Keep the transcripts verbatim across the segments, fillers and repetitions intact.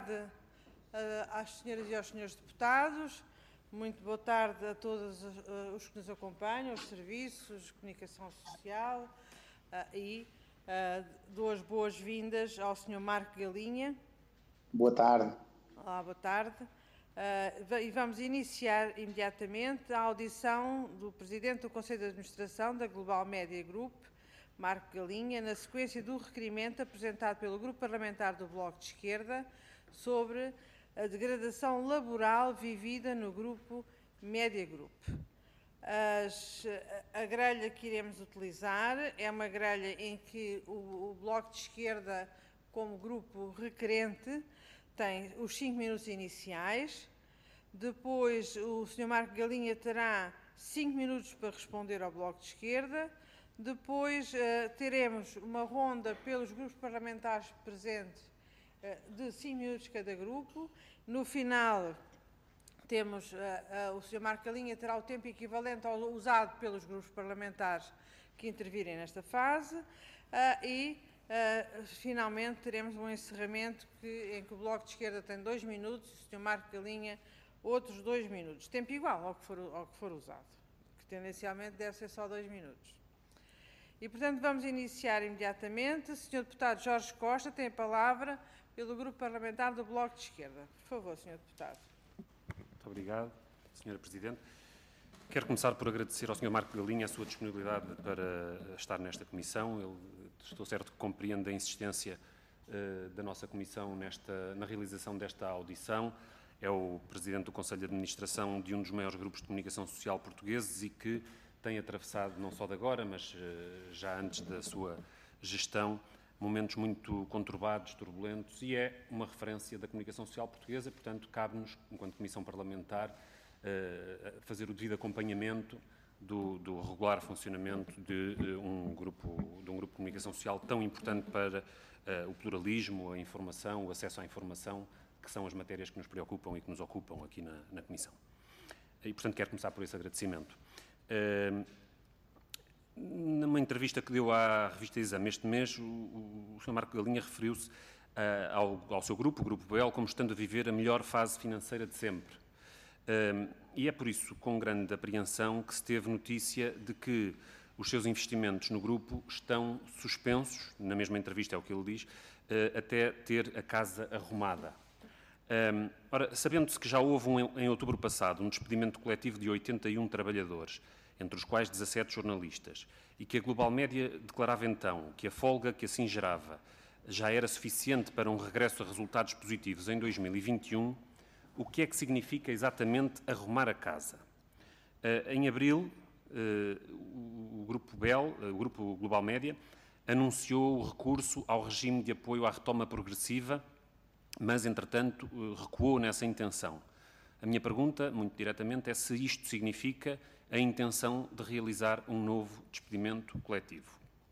tarde uh, às senhoras e aos senhores deputados, muito boa tarde a todos uh, os que nos acompanham, os serviços de comunicação social uh, e uh, dou as boas-vindas ao senhor Marco Galinha. Boa tarde. Olá, boa tarde. Uh, e vamos iniciar imediatamente a audição do Presidente do Conselho de Administração da Global Média Group, Marco Galinha, na sequência do requerimento apresentado pelo Grupo Parlamentar do Bloco de Esquerda sobre a degradação laboral vivida no Grupo Média Group. As, a grelha que iremos utilizar é uma grelha em que o, o Bloco de Esquerda, como grupo requerente, tem os cinco minutos iniciais. Depois o senhor Marco Galinha terá cinco minutos para responder ao Bloco de Esquerda. Depois uh, teremos uma ronda pelos grupos parlamentares presentes uh, de cinco minutos cada grupo. No final, temos uh, uh, o senhor Marco Galinha terá o tempo equivalente ao usado pelos grupos parlamentares que intervirem nesta fase uh, e, uh, finalmente, teremos um encerramento que, em que o Bloco de Esquerda tem dois minutos e o senhor Marco Galinha outros dois minutos. Tempo igual ao que for, ao que for usado, que tendencialmente deve ser só dois minutos. E, portanto, vamos iniciar imediatamente. O senhor Deputado Jorge Costa tem a palavra pelo Grupo Parlamentar do Bloco de Esquerda. Por favor, senhor Deputado. Muito obrigado, senhora Presidente. Quero começar por agradecer ao senhor Marco Galinha a sua disponibilidade para estar nesta comissão. Ele, estou certo que compreende a insistência uh, da nossa comissão nesta, na realização desta audição. É o Presidente do Conselho de Administração de um dos maiores grupos de comunicação social portugueses e que tem atravessado, não só de agora, mas uh, já antes da sua gestão, momentos muito conturbados, turbulentos, e é uma referência da comunicação social portuguesa, portanto, cabe-nos, enquanto Comissão Parlamentar, uh, fazer o devido acompanhamento do, do regular funcionamento de, uh, um grupo, de um grupo de comunicação social tão importante para uh, o pluralismo, a informação, o acesso à informação, que são as matérias que nos preocupam e que nos ocupam aqui na, na Comissão. E, portanto, quero começar por esse agradecimento. Uh, numa entrevista que deu à revista Exame este mês, o, o senhor Marco Galinha referiu-se uh, ao, ao seu grupo, o Grupo B E L, como estando a viver a melhor fase financeira de sempre. Uh, e é por isso, com grande apreensão, que se teve notícia de que os seus investimentos no grupo estão suspensos, na mesma entrevista é o que ele diz, uh, até ter a casa arrumada. Um, ora, sabendo-se que já houve um, em outubro passado um despedimento coletivo de oitenta e um trabalhadores, entre os quais dezassete jornalistas, e que a Global Média declarava então que a folga que assim gerava já era suficiente para um regresso a resultados positivos em dois mil e vinte e um, o que é que significa exatamente arrumar a casa? Uh, em abril, uh, o, o Grupo B E L, uh, o Grupo Global Média, anunciou o recurso ao regime de apoio à retoma progressiva, mas, entretanto, recuou nessa intenção. A minha pergunta, muito diretamente, é se isto significa a intenção de realizar um novo despedimento coletivo.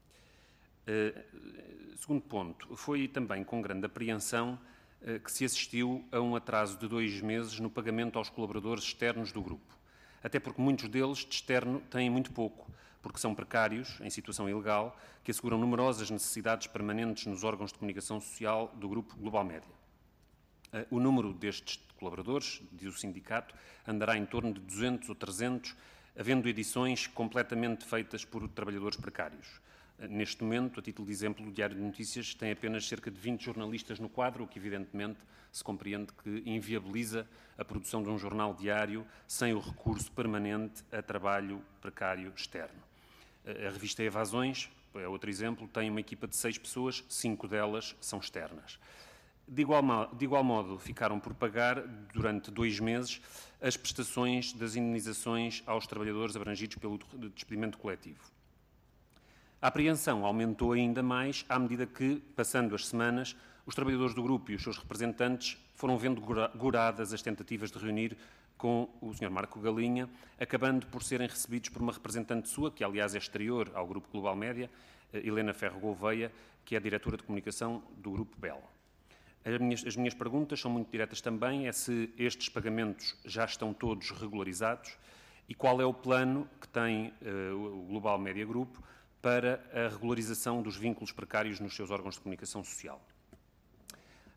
Uh, segundo ponto, foi também com grande apreensão uh, que se assistiu a um atraso de dois meses no pagamento aos colaboradores externos do grupo. Até porque muitos deles, de externo, têm muito pouco, porque são precários, em situação ilegal, que asseguram numerosas necessidades permanentes nos órgãos de comunicação social do Grupo Global Média. O número destes colaboradores, diz o sindicato, andará em torno de duzentos ou trezentos, havendo edições completamente feitas por trabalhadores precários. Neste momento, a título de exemplo, o Diário de Notícias tem apenas cerca de vinte jornalistas no quadro, o que evidentemente se compreende que inviabiliza a produção de um jornal diário sem o recurso permanente a trabalho precário externo. A revista Evasões, é outro exemplo, tem uma equipa de seis pessoas, cinco delas são externas. De igual, de igual modo, ficaram por pagar, durante dois meses, as prestações das indenizações aos trabalhadores abrangidos pelo despedimento coletivo. A apreensão aumentou ainda mais à medida que, passando as semanas, os trabalhadores do grupo e os seus representantes foram vendo goradas as tentativas de reunir com o senhor Marco Galinha, acabando por serem recebidos por uma representante sua, que aliás é exterior ao Grupo Global Média, Helena Ferro Gouveia, que é a diretora de comunicação do Grupo B E L. As minhas, as minhas perguntas são muito diretas também, é se estes pagamentos já estão todos regularizados e qual é o plano que tem uh, o Global Média Group para a regularização dos vínculos precários nos seus órgãos de comunicação social.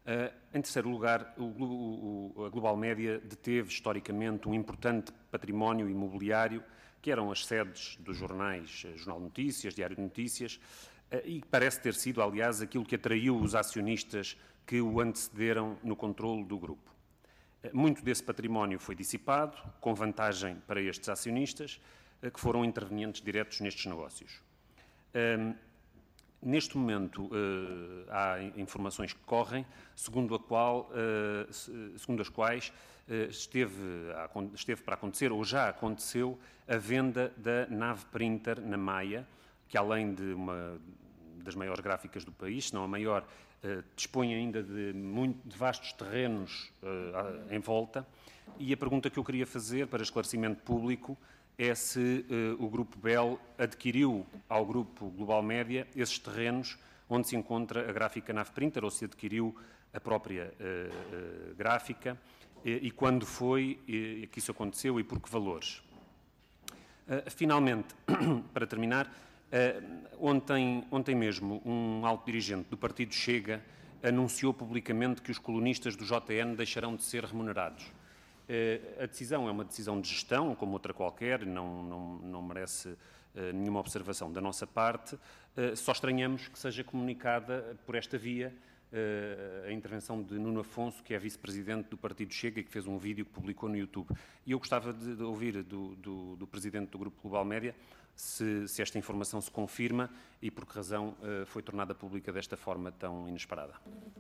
Uh, em terceiro lugar, o, o, a Global Média deteve historicamente um importante património imobiliário, que eram as sedes dos jornais Jornal de Notícias, Diário de Notícias, uh, e parece ter sido, aliás, aquilo que atraiu os acionistas que o antecederam no controlo do grupo. Uh, muito desse património foi dissipado, com vantagem para estes acionistas, uh, que foram intervenientes diretos nestes negócios. Uh, Neste momento, uh, há informações que correm, segundo, a qual, uh, segundo as quais uh, esteve, a, esteve para acontecer, ou já aconteceu, a venda da nave Printer na Maia, que além de uma das maiores gráficas do país, se não a maior, uh, dispõe ainda de, muito, de vastos terrenos uh, em volta. E a pergunta que eu queria fazer, para esclarecimento público, é se uh, o Grupo Bell adquiriu ao Grupo Global Média esses terrenos onde se encontra a gráfica Nave Printer, ou se adquiriu a própria uh, uh, gráfica, e, e quando foi e, que isso aconteceu e por que valores. Uh, finalmente, para terminar, uh, ontem, ontem mesmo um alto dirigente do Partido Chega anunciou publicamente que os colunistas do J N deixarão de ser remunerados. A decisão é uma decisão de gestão, como outra qualquer, não, não, não merece uh, nenhuma observação da nossa parte. Uh, só estranhamos que seja comunicada por esta via uh, a intervenção de Nuno Afonso, que é vice-presidente do Partido Chega e que fez um vídeo que publicou no YouTube. E eu gostava de, de ouvir do, do, do presidente do Grupo Global Média se, se esta informação se confirma e por que razão uh, foi tornada pública desta forma tão inesperada.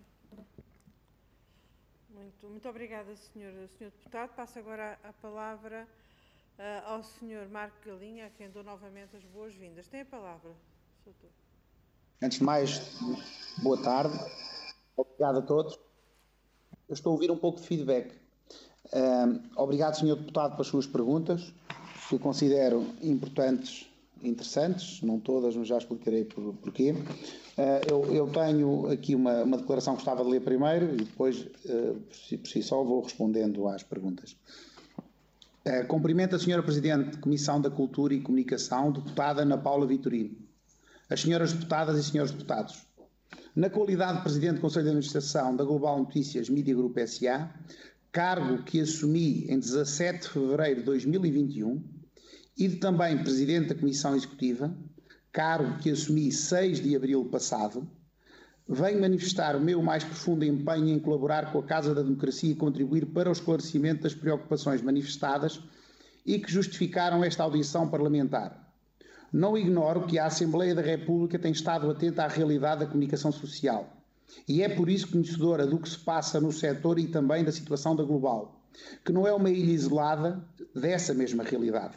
Muito, muito obrigada, senhor, senhor Deputado. Passo agora a, a palavra uh, ao senhor Marco Galinha, a quem dou novamente as boas-vindas. Tem a palavra, doutor. Antes de mais, boa tarde. Obrigado a todos. Eu estou a ouvir um pouco de feedback. Uh, obrigado, senhor Deputado, pelas suas perguntas, que eu considero importantes e interessantes, não todas, mas já explicarei por, porquê. Uh, eu, eu tenho aqui uma, uma declaração que gostava de ler primeiro e depois, uh, por, si, por si só, vou respondendo às perguntas. Uh, cumprimento a senhora Presidente de Comissão da Cultura e Comunicação, deputada Ana Paula Vitorino, as senhoras deputadas e senhores deputados. Na qualidade de Presidente do Conselho de Administração da Global Notícias Media Group S A, cargo que assumi em dezassete de fevereiro de dois mil e vinte e um, e de também Presidente da Comissão Executiva, cargo que assumi seis de abril passado, venho manifestar o meu mais profundo empenho em colaborar com a Casa da Democracia e contribuir para o esclarecimento das preocupações manifestadas e que justificaram esta audição parlamentar. Não ignoro que a Assembleia da República tem estado atenta à realidade da comunicação social e é por isso conhecedora do que se passa no setor e também da situação da Global, que não é uma ilha isolada dessa mesma realidade.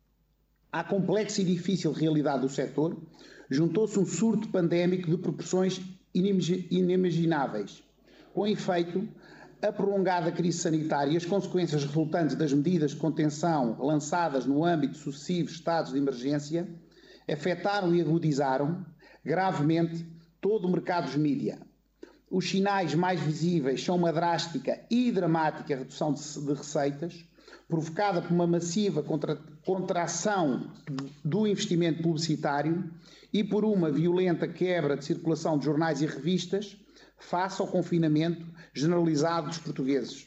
À complexa e difícil realidade do setor, juntou-se um surto pandémico de proporções inimagináveis. Com efeito, a prolongada crise sanitária e as consequências resultantes das medidas de contenção lançadas no âmbito de sucessivos estados de emergência afetaram e agudizaram gravemente todo o mercado dos mídia. Os sinais mais visíveis são uma drástica e dramática redução de, de receitas, provocada por uma massiva contra, contração do investimento publicitário e por uma violenta quebra de circulação de jornais e revistas face ao confinamento generalizado dos portugueses.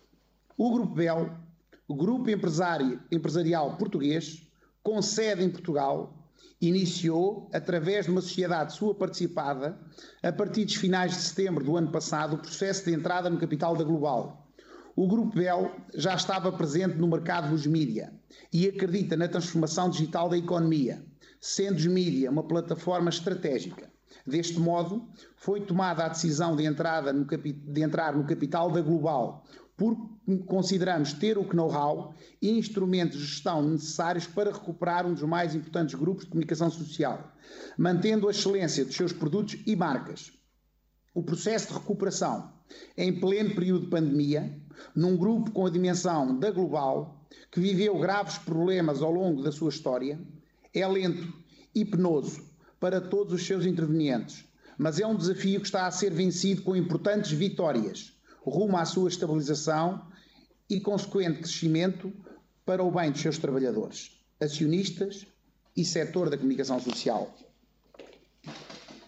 O Grupo Bell, o Grupo Empresário, Empresarial Português, com sede em Portugal, iniciou, através de uma sociedade sua participada, a partir dos finais de setembro do ano passado, o processo de entrada no capital da Global. O Grupo Bell já estava presente no mercado dos mídia e acredita na transformação digital da economia, sendo os mídia uma plataforma estratégica. Deste modo, foi tomada a decisão de, entrada no de entrar no capital da Global, porque consideramos ter o know-how e instrumentos de gestão necessários para recuperar um dos mais importantes grupos de comunicação social, mantendo a excelência dos seus produtos e marcas. O processo de recuperação, em pleno período de pandemia, num grupo com a dimensão da Global, que viveu graves problemas ao longo da sua história, é lento e penoso para todos os seus intervenientes, mas é um desafio que está a ser vencido com importantes vitórias, rumo à sua estabilização e consequente crescimento para o bem dos seus trabalhadores, acionistas e setor da comunicação social.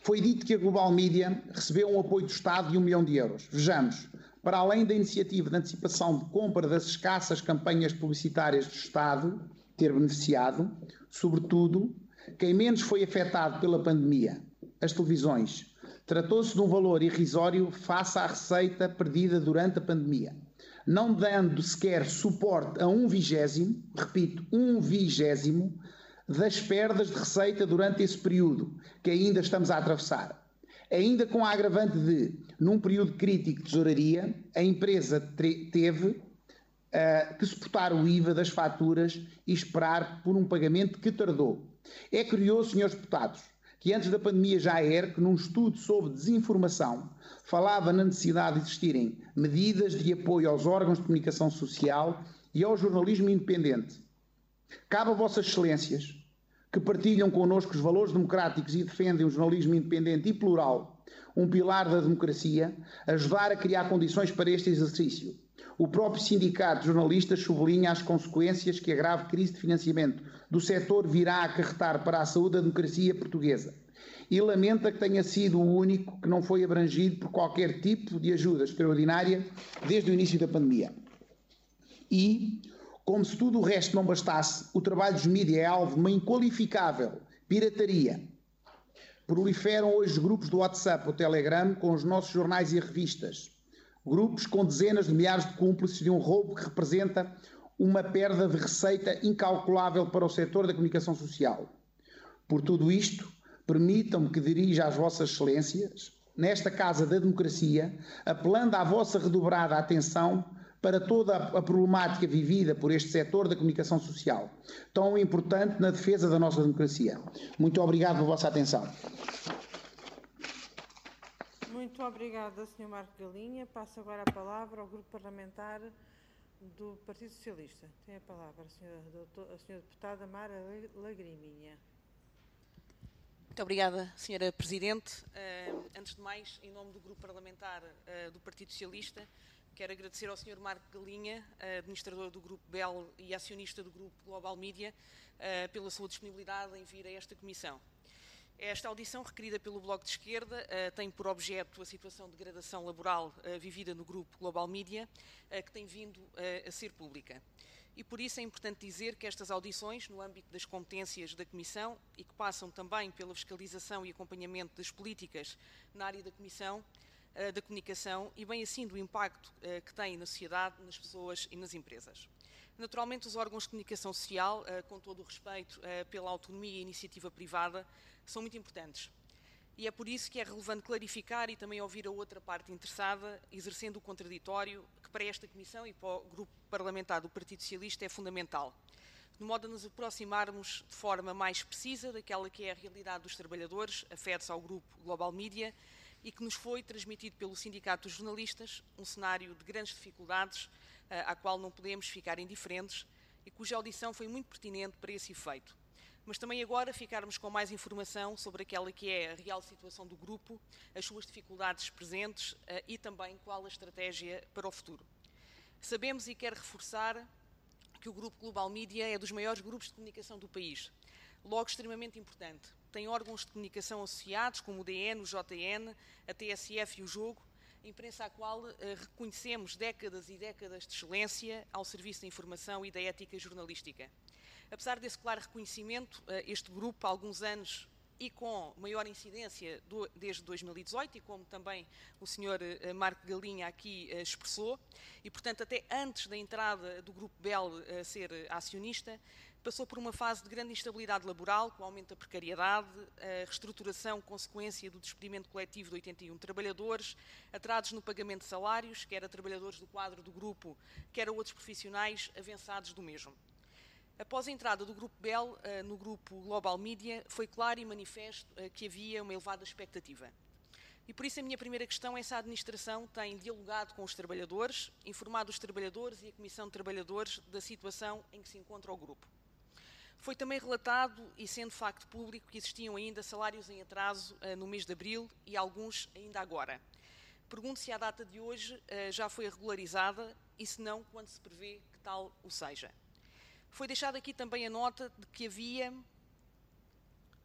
Foi dito que a Global Media recebeu um apoio do Estado de um milhão de euros. Vejamos, para além da iniciativa de antecipação de compra das escassas campanhas publicitárias do Estado ter beneficiado, sobretudo, quem menos foi afetado pela pandemia, as televisões. Tratou-se de um valor irrisório face à receita perdida durante a pandemia, não dando sequer suporte a um vigésimo, repito, um vigésimo, das perdas de receita durante esse período que ainda estamos a atravessar. Ainda com a agravante de, num período crítico de tesouraria, a empresa teve uh, que suportar o I V A das faturas e esperar por um pagamento que tardou. É curioso, senhores deputados, que antes da pandemia já a E R C, num estudo sobre desinformação, falava na necessidade de existirem medidas de apoio aos órgãos de comunicação social e ao jornalismo independente. Cabe a vossas excelências, que partilham connosco os valores democráticos e defendem o jornalismo independente e plural, um pilar da democracia, ajudar a criar condições para este exercício. O próprio Sindicato de Jornalistas sublinha as consequências que a grave crise de financiamento do setor virá a acarretar para a saúde da democracia portuguesa e lamenta que tenha sido o único que não foi abrangido por qualquer tipo de ajuda extraordinária desde o início da pandemia. E, como se tudo o resto não bastasse, o trabalho dos mídias é alvo de uma inqualificável pirataria. Proliferam hoje grupos do WhatsApp ou Telegram com os nossos jornais e revistas. Grupos com dezenas de milhares de cúmplices de um roubo que representa uma perda de receita incalculável para o setor da comunicação social. Por tudo isto, permitam-me que dirija às vossas excelências, nesta Casa da Democracia, apelando à vossa redobrada atenção para toda a problemática vivida por este setor da comunicação social, tão importante na defesa da nossa democracia. Muito obrigado pela vossa atenção. Muito obrigada, senhor Marco Galinha. Passo agora a palavra ao Grupo Parlamentar do Partido Socialista. Tem a palavra a senhora, a senhora Deputada Mara Lagriminha. Muito obrigada, senhora Presidente. Uh, antes de mais, em nome do Grupo Parlamentar uh, do Partido Socialista, quero agradecer ao senhor Marco Galinha, administrador do Grupo B E L e acionista do Grupo Global Media, uh, pela sua disponibilidade em vir a esta comissão. Esta audição, requerida pelo Bloco de Esquerda, uh, tem por objeto a situação de degradação laboral uh, vivida no Grupo Global Media, uh, que tem vindo uh, a ser pública. E por isso é importante dizer que estas audições, no âmbito das competências da Comissão e que passam também pela fiscalização e acompanhamento das políticas na área da Comissão, uh, da comunicação e bem assim do impacto uh, que tem na sociedade, nas pessoas e nas empresas. Naturalmente, os órgãos de comunicação social, uh, com todo o respeito uh, pela autonomia e iniciativa privada, são muito importantes. E é por isso que é relevante clarificar e também ouvir a outra parte interessada, exercendo o contraditório, que para esta Comissão e para o Grupo Parlamentar do Partido Socialista é fundamental, de modo a nos aproximarmos de forma mais precisa daquela que é a realidade dos trabalhadores, afetos ao Grupo Global Media, e que nos foi transmitido pelo Sindicato dos Jornalistas, um cenário de grandes dificuldades, à qual não podemos ficar indiferentes, e cuja audição foi muito pertinente para esse efeito. Mas também agora ficarmos com mais informação sobre aquela que é a real situação do grupo, as suas dificuldades presentes uh, e também qual a estratégia para o futuro. Sabemos e quero reforçar que o Grupo Global Media é dos maiores grupos de comunicação do país, logo extremamente importante. Tem órgãos de comunicação associados como o D N, o J N, a T S F e o Jogo, a imprensa à qual uh, reconhecemos décadas e décadas de excelência ao serviço da informação e da ética jornalística. Apesar desse claro reconhecimento, este grupo, há alguns anos e com maior incidência do, desde dois mil e dezoito, e como também o senhor Marco Galinha aqui expressou, e portanto até antes da entrada do Grupo B E L a ser acionista, passou por uma fase de grande instabilidade laboral, com o aumento da precariedade, a reestruturação consequência do despedimento coletivo de oitenta e um trabalhadores, atrasos no pagamento de salários, quer a trabalhadores do quadro do grupo, quer a outros profissionais avançados do mesmo. Após a entrada do Grupo B E L uh, no Grupo Global Media, foi claro e manifesto uh, que havia uma elevada expectativa. E por isso a minha primeira questão é se a administração tem dialogado com os trabalhadores, informado os trabalhadores e a Comissão de Trabalhadores da situação em que se encontra o grupo. Foi também relatado, e sendo facto público, que existiam ainda salários em atraso uh, no mês de abril e alguns ainda agora. Pergunto se a data de hoje uh, já foi regularizada e, se não, quando se prevê que tal o seja. Foi deixada aqui também a nota de que havia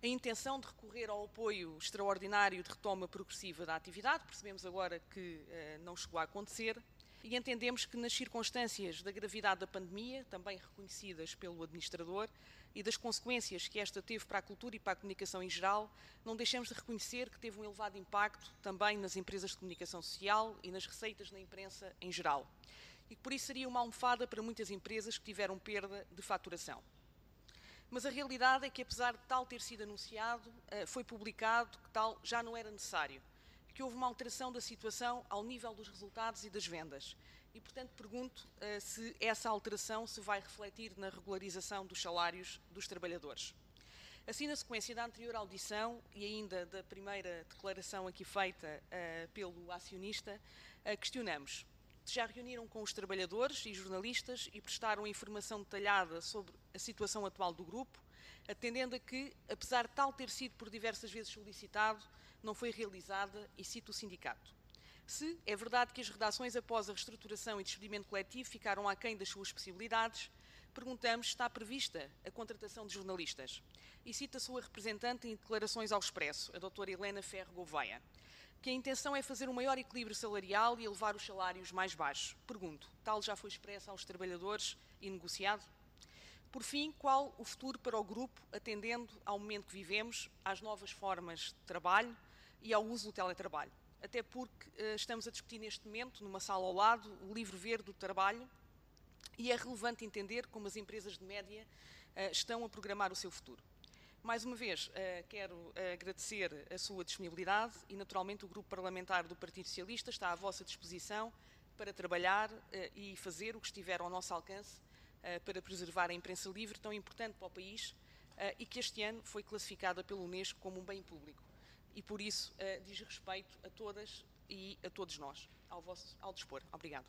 a intenção de recorrer ao apoio extraordinário de retoma progressiva da atividade, percebemos agora que eh, não chegou a acontecer, e entendemos que nas circunstâncias da gravidade da pandemia, também reconhecidas pelo administrador, e das consequências que esta teve para a cultura e para a comunicação em geral, não deixamos de reconhecer que teve um elevado impacto também nas empresas de comunicação social e nas receitas na imprensa em geral. E que por isso seria uma almofada para muitas empresas que tiveram perda de faturação. Mas a realidade é que, apesar de tal ter sido anunciado, foi publicado que tal já não era necessário, que houve uma alteração da situação ao nível dos resultados e das vendas. E, portanto, pergunto uh, se essa alteração se vai refletir na regularização dos salários dos trabalhadores. Assim, na sequência da anterior audição e ainda da primeira declaração aqui feita uh, pelo acionista, uh, questionamos se já reuniram com os trabalhadores e jornalistas e prestaram informação detalhada sobre a situação atual do grupo, atendendo a que, apesar de tal ter sido por diversas vezes solicitado, não foi realizada, e cito o sindicato. Se é verdade que as redações após a reestruturação e despedimento coletivo ficaram aquém das suas possibilidades, perguntamos se está prevista a contratação de jornalistas. E cito a sua representante em declarações ao Expresso, a doutora Helena Ferro Gouveia, que a intenção é fazer um maior equilíbrio salarial e elevar os salários mais baixos. Pergunto, tal já foi expressa aos trabalhadores e negociado? Por fim, qual o futuro para o grupo, atendendo ao momento que vivemos, às novas formas de trabalho e ao uso do teletrabalho? Até porque uh, estamos a discutir neste momento, numa sala ao lado, o livro verde do trabalho, e é relevante entender como as empresas de média uh, estão a programar o seu futuro. Mais uma vez, uh, quero uh, agradecer a sua disponibilidade e, naturalmente, o Grupo Parlamentar do Partido Socialista está à vossa disposição para trabalhar uh, e fazer o que estiver ao nosso alcance uh, para preservar a imprensa livre, tão importante para o país, uh, e que este ano foi classificada pelo Unesco como um bem público. E, por isso, uh, diz respeito a todas e a todos nós. Ao vosso ao dispor. Obrigado.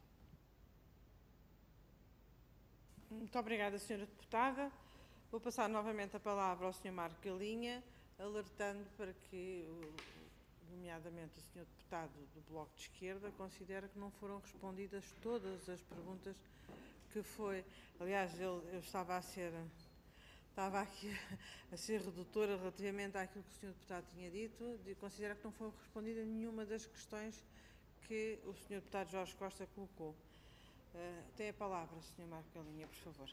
Muito obrigada, senhora Deputada. Vou passar novamente a palavra ao senhor Marco Galinha, alertando para que, nomeadamente o senhor Deputado do Bloco de Esquerda, considera que não foram respondidas todas as perguntas que foi... Aliás, eu, eu estava a ser... Estava aqui a ser redutora relativamente àquilo que o senhor Deputado tinha dito, de considerar que não foi respondida nenhuma das questões que o senhor Deputado Jorge Costa colocou. Uh, tem a palavra, senhor Marco Galinha, por favor.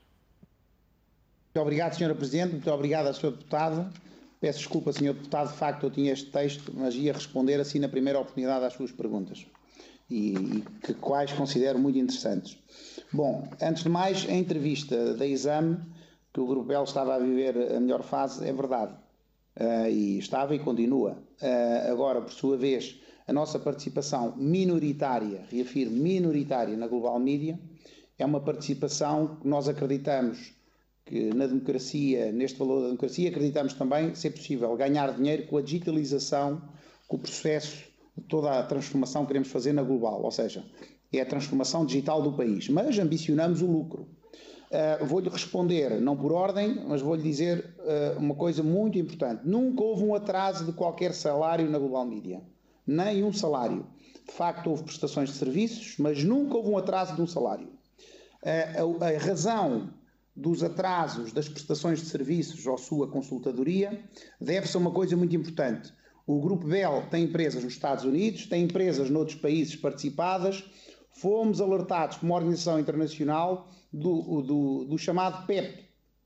Muito obrigado, senhora Presidente. Muito obrigado, senhor Deputado. Peço desculpa, senhor Deputado, de facto eu tinha este texto, mas ia responder assim na primeira oportunidade às suas perguntas, e, e que quais considero muito interessantes. Bom, antes de mais, a entrevista da Exame, que o Grupo Bell estava a viver a melhor fase, é verdade. Uh, e estava e continua. Uh, agora, por sua vez, a nossa participação minoritária, reafirmo, minoritária na Global Media, é uma participação que nós acreditamos que na democracia, neste valor da democracia, acreditamos também ser possível ganhar dinheiro com a digitalização, com o processo de toda a transformação que queremos fazer na Global, ou seja, é a transformação digital do país, mas ambicionamos o lucro. Uh, vou-lhe responder, não por ordem, mas vou-lhe dizer uh, uma coisa muito importante. Nunca houve um atraso de qualquer salário na Global Media. Nem um salário. De facto, houve prestações de serviços, mas nunca houve um atraso de um salário. Uh, a, a razão dos atrasos das prestações de serviços ou sua consultadoria deve-se a uma coisa muito importante. O Grupo Bell tem empresas nos Estados Unidos, tem empresas noutros países participadas. Fomos alertados por uma organização internacional do, do, do chamado P E P.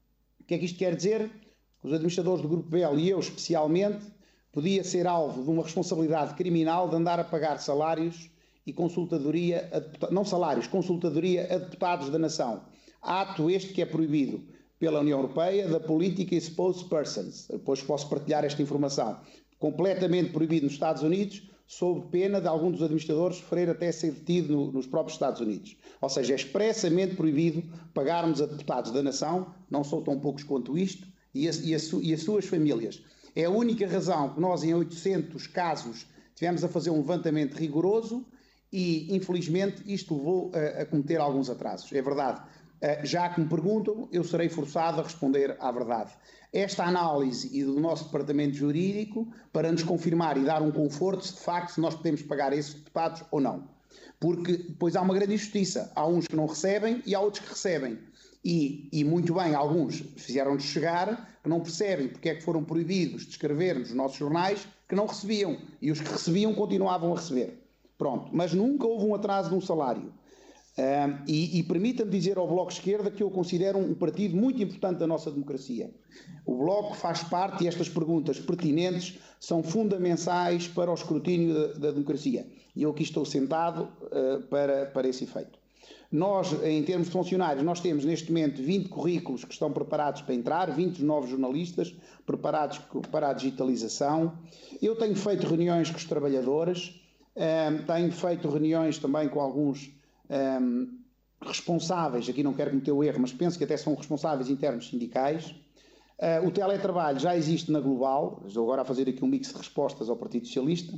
O que é que isto quer dizer? Os administradores do Grupo Bell e eu especialmente podia ser alvo de uma responsabilidade criminal de andar a pagar salários e consultadoria, a, não salários, consultadoria a deputados da nação. Ato este que é proibido pela União Europeia, da Politically Exposed Persons. Depois posso partilhar esta informação. Completamente proibido nos Estados Unidos, sob pena de algum dos administradores sofrer até ser detido no, nos próprios Estados Unidos. Ou seja, é expressamente proibido pagarmos a deputados da nação, não são tão poucos quanto isto, e, a, e, a, e as suas famílias. É a única razão que nós, em oitocentos casos, tivemos a fazer um levantamento rigoroso e, infelizmente, isto levou a, a cometer alguns atrasos. É verdade. Já que me perguntam, eu serei forçado a responder à verdade. Esta análise e do nosso departamento jurídico para nos confirmar e dar um conforto se de facto se nós podemos pagar esses deputados ou não. Porque depois há uma grande injustiça. Há uns que não recebem e há outros que recebem. E, e muito bem, alguns fizeram-nos chegar que não percebem porque é que foram proibidos de escrever nos nossos jornais que não recebiam. E os que recebiam continuavam a receber. Pronto. Mas nunca houve um atraso de um salário. Um, e e permita-me dizer ao Bloco de Esquerda que eu considero um partido muito importante da nossa democracia. O Bloco faz parte e estas perguntas pertinentes são fundamentais para o escrutínio da, da democracia. E eu aqui estou sentado uh, para, para esse efeito. Nós, em termos de funcionários, nós temos neste momento vinte currículos que estão preparados para entrar, vinte novos jornalistas preparados para a digitalização. Eu tenho feito reuniões com os trabalhadores, um, tenho feito reuniões também com alguns um, responsáveis, aqui não quero cometer o erro, mas penso que até são responsáveis internos sindicais. Uh, o teletrabalho já existe na Global, estou agora a fazer aqui um mix de respostas ao Partido Socialista,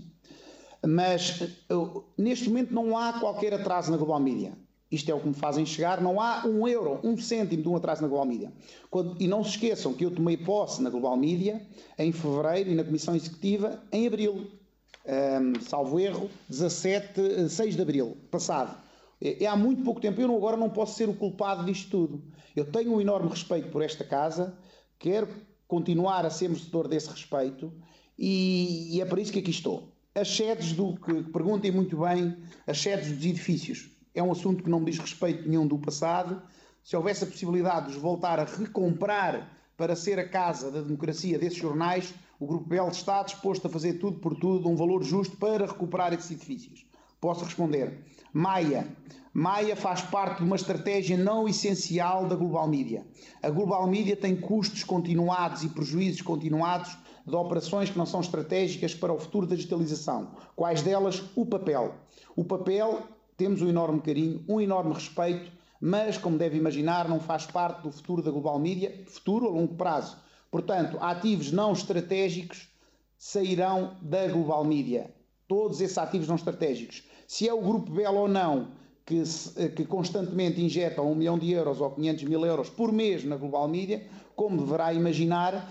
mas uh, neste momento não há qualquer atraso na Global Media. Isto é o que me fazem chegar, não há um euro, um cêntimo de um atraso na Global Media. Quando, e não se esqueçam que eu tomei posse na Global Media em fevereiro e na Comissão Executiva em abril, um, salvo erro, dezassete, seis de abril, passado. É, é há muito pouco tempo, eu não, agora não posso ser o culpado disto tudo. Eu tenho um enorme respeito por esta casa, quero continuar a ser merecedor desse respeito e, e é por isso que aqui estou. As sedes do que perguntem muito bem, as sedes dos edifícios. É um assunto que não me diz respeito nenhum do passado. Se houvesse a possibilidade de os voltar a recomprar para ser a casa da democracia desses jornais, o Grupo B L está disposto a fazer tudo por tudo, um valor justo para recuperar esses edifícios. Posso responder. Maia. Maia faz parte de uma estratégia não essencial da Global Media. A Global Media tem custos continuados e prejuízos continuados de operações que não são estratégicas para o futuro da digitalização. Quais delas? O papel. O papel... Temos um enorme carinho, um enorme respeito, mas, como deve imaginar, não faz parte do futuro da Global Media, futuro a longo prazo. Portanto, ativos não estratégicos sairão da Global Media. Todos esses ativos não estratégicos. Se é o Grupo B L ou não, que, que constantemente injeta um milhão de euros ou quinhentos mil euros por mês na Global Media, como deverá imaginar,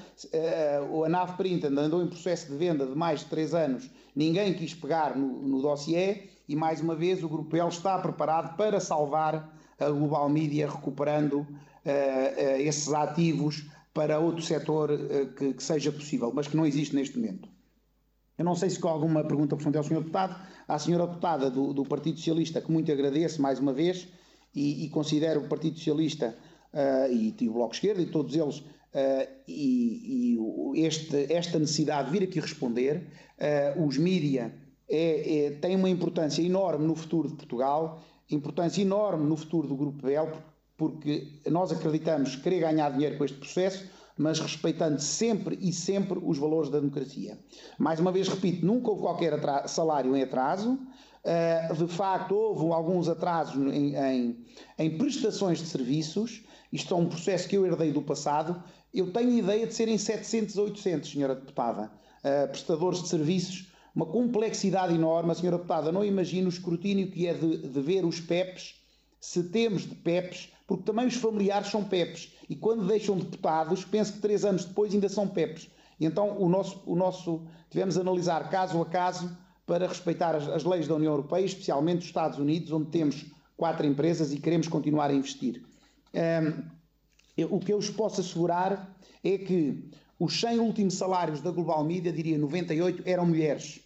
a N A V Print andou em processo de venda de mais de três anos, ninguém quis pegar no, no dossiê, e mais uma vez o Grupo B L está preparado para salvar a Global Media, recuperando uh, uh, esses ativos para outro setor uh, que, que seja possível, mas que não existe neste momento. Eu não sei se há alguma pergunta por responder ao senhor Deputado. À senhora Deputada do, do Partido Socialista, que muito agradeço mais uma vez, e, e considero o Partido Socialista uh, e, e o Bloco de Esquerda e todos eles uh, e, e este, esta necessidade de vir aqui responder. Uh, os mídia É, é, tem uma importância enorme no futuro de Portugal, importância enorme no futuro do Grupo B L, porque nós acreditamos querer ganhar dinheiro com este processo, mas respeitando sempre e sempre os valores da democracia. Mais uma vez repito, nunca houve qualquer salário em atraso, uh, de facto houve alguns atrasos em, em, em prestações de serviços, isto é um processo que eu herdei do passado, eu tenho ideia de serem setecentos ou oitocentos, senhora Deputada, uh, prestadores de serviços, uma complexidade enorme. A senhora Deputada não imagina o escrutínio que é de, de ver os P E Ps, se temos de P E Ps, porque também os familiares são P E Ps, e quando deixam deputados, penso que três anos depois ainda são P E Ps. E então o nosso, o nosso, tivemos a analisar caso a caso para respeitar as, as leis da União Europeia, especialmente dos Estados Unidos, onde temos quatro empresas e queremos continuar a investir. Um, eu, o que eu vos posso assegurar é que os cem últimos salários da Global Media, diria noventa e oito, eram mulheres.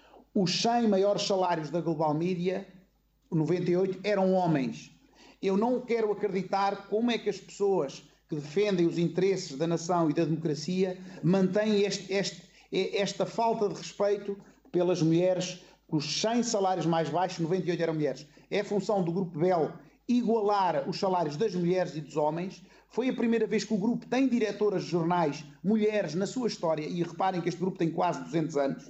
Os cem maiores salários da Global Media, noventa e oito, eram homens. Eu não quero acreditar como é que as pessoas que defendem os interesses da nação e da democracia mantêm este, este, esta falta de respeito pelas mulheres. Os cem salários mais baixos, noventa e oito eram mulheres. É a função do Grupo B L igualar os salários das mulheres e dos homens. Foi a primeira vez que o grupo tem diretoras de jornais, mulheres, na sua história, e reparem que este grupo tem quase duzentos anos.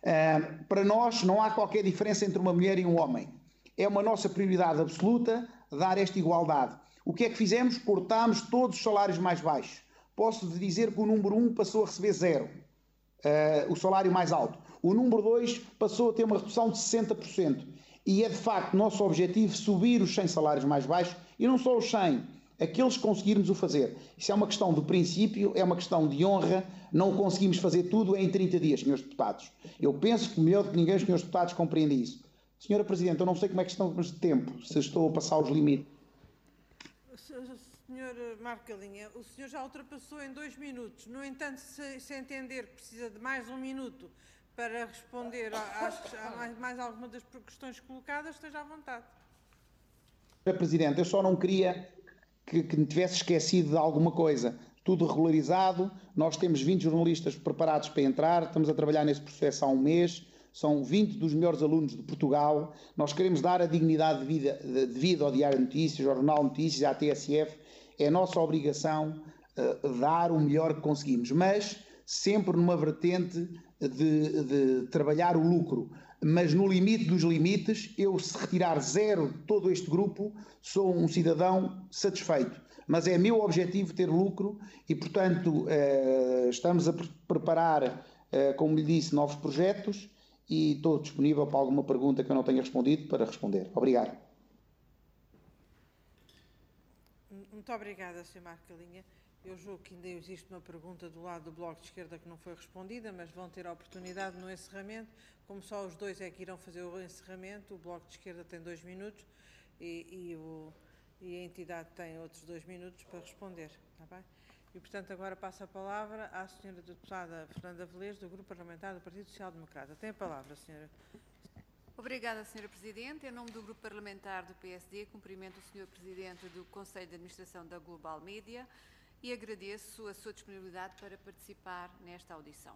Uh, para nós não há qualquer diferença entre uma mulher e um homem. É uma nossa prioridade absoluta dar esta igualdade. O que é que fizemos? Cortámos todos os salários mais baixos. Posso dizer que o número um passou a receber zero, uh, o salário mais alto. O número dois passou a ter uma redução de sessenta por cento. E é de facto nosso objetivo subir os cem salários mais baixos, e não só os cem, aqueles que conseguirmos o fazer. Isso é uma questão de princípio, é uma questão de honra, não conseguimos fazer tudo em trinta dias, senhores deputados. Eu penso que melhor do que ninguém os senhores deputados compreendem isso. Senhora Presidente, eu não sei como é que estamos de tempo, se estou a passar os limites. senhor Marco Galinha, o senhor já ultrapassou em dois minutos. No entanto, se, se entender que precisa de mais um minuto para responder às, a mais, mais alguma das questões colocadas, esteja à vontade. senhora Presidente, eu só não queria que, que me tivesse esquecido de alguma coisa. Tudo regularizado, nós temos vinte jornalistas preparados para entrar, estamos a trabalhar nesse processo há um mês, são vinte dos melhores alunos de Portugal, nós queremos dar a dignidade de vida, de vida ao Diário de Notícias, ao Jornal de Notícias, à T S F, é a nossa obrigação uh, dar o melhor que conseguimos, mas sempre numa vertente de, de trabalhar o lucro, mas no limite dos limites. Eu, se retirar zero de todo este grupo, sou um cidadão satisfeito. Mas é meu objetivo ter lucro e, portanto, eh, estamos a pre preparar, eh, como lhe disse, novos projetos e estou disponível para alguma pergunta que eu não tenha respondido para responder. Obrigado. Muito obrigada, senhor Marco Galinha. Eu julgo que ainda existe uma pergunta do lado do Bloco de Esquerda que não foi respondida, mas vão ter a oportunidade no encerramento. Como só os dois é que irão fazer o encerramento, o Bloco de Esquerda tem dois minutos e, e, o, e a entidade tem outros dois minutos para responder. Está bem? E, portanto, agora passo a palavra à senhora deputada Fernanda Velez, do Grupo Parlamentar do Partido Social Democrata. Tem a palavra, senhora. Obrigada, senhora Presidente. Em nome do Grupo Parlamentar do P S D, cumprimento o senhor Presidente do Conselho de Administração da Global Media e agradeço a sua disponibilidade para participar nesta audição.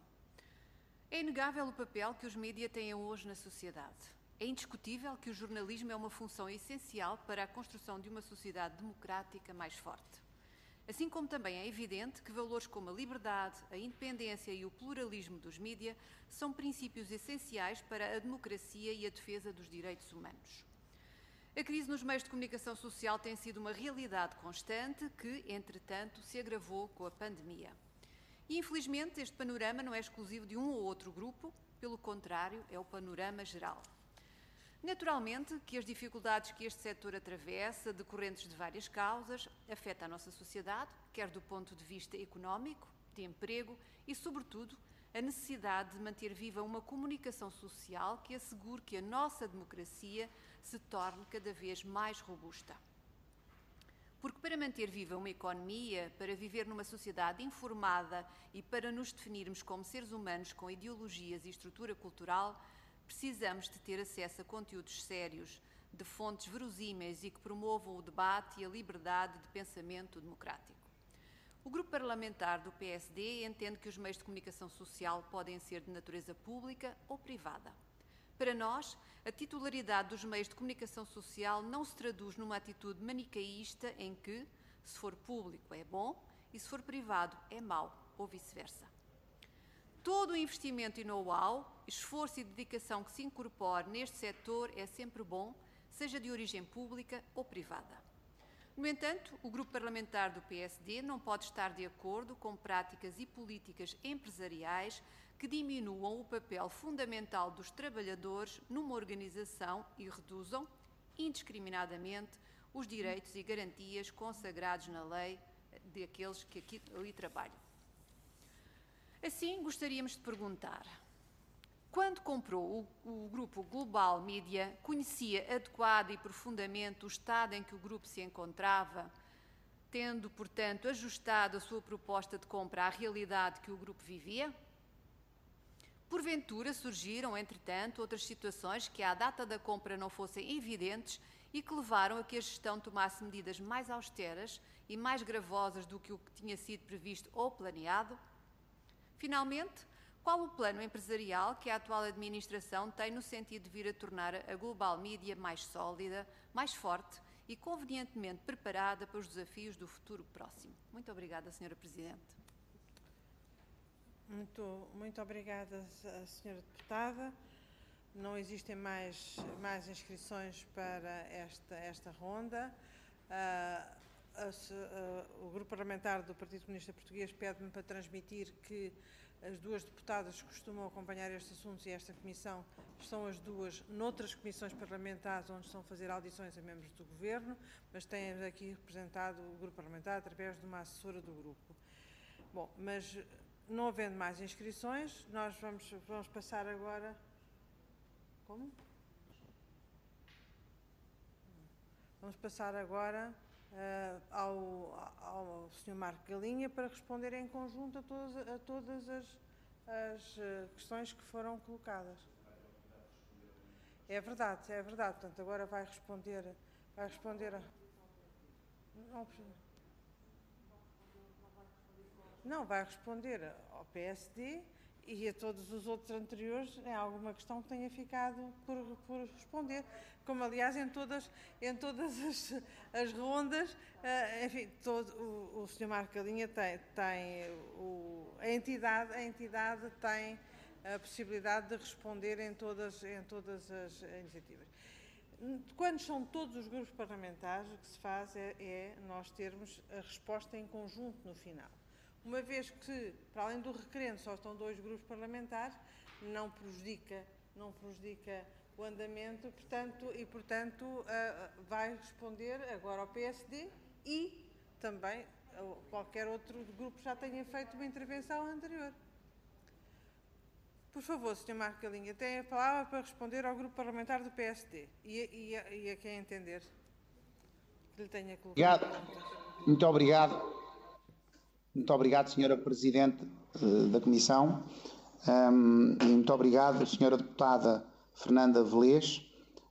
É inegável o papel que os mídias têm hoje na sociedade. É indiscutível que o jornalismo é uma função essencial para a construção de uma sociedade democrática mais forte. Assim como também é evidente que valores como a liberdade, a independência e o pluralismo dos mídias são princípios essenciais para a democracia e a defesa dos direitos humanos. A crise nos meios de comunicação social tem sido uma realidade constante que, entretanto, se agravou com a pandemia. E, infelizmente, este panorama não é exclusivo de um ou outro grupo, pelo contrário, é o panorama geral. Naturalmente que as dificuldades que este setor atravessa, decorrentes de várias causas, afetam a nossa sociedade, quer do ponto de vista económico, de emprego e, sobretudo, a necessidade de manter viva uma comunicação social que assegure que a nossa democracia se torne cada vez mais robusta. Porque para manter viva uma economia, para viver numa sociedade informada e para nos definirmos como seres humanos com ideologias e estrutura cultural, precisamos de ter acesso a conteúdos sérios, de fontes verosímeis e que promovam o debate e a liberdade de pensamento democrático. O Grupo Parlamentar do P S D entende que os meios de comunicação social podem ser de natureza pública ou privada. Para nós, a titularidade dos meios de comunicação social não se traduz numa atitude manicaísta em que, se for público é bom e se for privado é mau, ou vice-versa. Todo o investimento e know-how, esforço e dedicação que se incorpore neste setor é sempre bom, seja de origem pública ou privada. No entanto, o Grupo Parlamentar do P S D não pode estar de acordo com práticas e políticas empresariais que diminuam o papel fundamental dos trabalhadores numa organização e reduzam, indiscriminadamente, os direitos e garantias consagrados na lei daqueles que aqui, ali trabalham. Assim, gostaríamos de perguntar: quando comprou o, o Grupo Global Media, conhecia adequado e profundamente o estado em que o grupo se encontrava, tendo, portanto, ajustado a sua proposta de compra à realidade que o grupo vivia? Porventura surgiram, entretanto, outras situações que à data da compra não fossem evidentes e que levaram a que a gestão tomasse medidas mais austeras e mais gravosas do que o que tinha sido previsto ou planeado? Finalmente, qual o plano empresarial que a atual administração tem no sentido de vir a tornar a Global Media mais sólida, mais forte e convenientemente preparada para os desafios do futuro próximo? Muito obrigada, senhora Presidente. Muito, muito obrigada, senhora Deputada. Não existem mais, mais inscrições para esta, esta ronda. Uh, a, uh, o Grupo Parlamentar do Partido Comunista Português pede-me para transmitir que as duas deputadas que costumam acompanhar estes assuntos e esta comissão estão as duas noutras comissões parlamentares onde estão a fazer audições a membros do Governo, mas têm aqui representado o Grupo Parlamentar através de uma assessora do grupo. Bom, mas não havendo mais inscrições, nós vamos, vamos passar agora... Como? Vamos passar agora uh, ao, ao senhor Marco Galinha para responder em conjunto a todas, a todas as, as uh, questões que foram colocadas. É verdade, é verdade. Portanto, agora vai responder, vai responder a... Não, não, vai responder ao P S D e a todos os outros anteriores em alguma questão que tenha ficado por, por responder. Como, aliás, em todas, em todas as, as rondas, uh, enfim, todo, o, o senhor Marco Galinha tem, tem o, a, entidade, a entidade tem a possibilidade de responder em todas, em todas as iniciativas. Quando são todos os grupos parlamentares, o que se faz é, é nós termos a resposta em conjunto no final. Uma vez que, para além do requerente, só estão dois grupos parlamentares, não prejudica, não prejudica o andamento, portanto, e, portanto, uh, vai responder agora ao P S D e também uh, qualquer outro grupo já tenha feito uma intervenção anterior. Por favor, senhor Marco Galinha, tem a palavra para responder ao grupo parlamentar do P S D e, e, a, e a quem entender que lhe tenha colocado. Obrigado. Muito obrigado. Muito obrigado, senhora Presidente uh, da Comissão, um, e muito obrigado, senhora Deputada Fernanda Velez.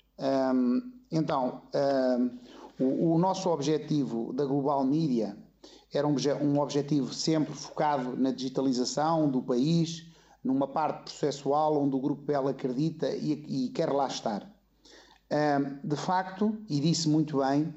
Um, então, um, o, o nosso objetivo da Global Media era um, um objetivo sempre focado na digitalização do país, numa parte processual onde o Grupo Bell acredita e, e quer lá estar. Um, de facto, e disse muito bem,